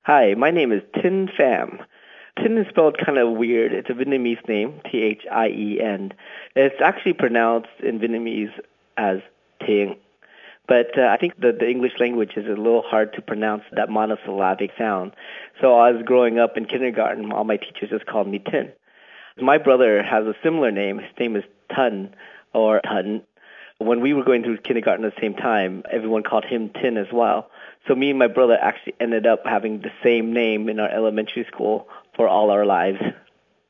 Hi, my name is Tin Pham. Tin is spelled kind of weird. It's a Vietnamese name, Thien. It's actually pronounced in Vietnamese as Ting. But I think that the English language is a little hard to pronounce that monosyllabic sound. So I was growing up in kindergarten, all my teachers just called me Tin. My brother has a similar name. His name is Tun or Tun. When we were going through kindergarten at the same time, everyone called him Tin as well. So me and my brother actually ended up having the same name in our elementary school for all our lives.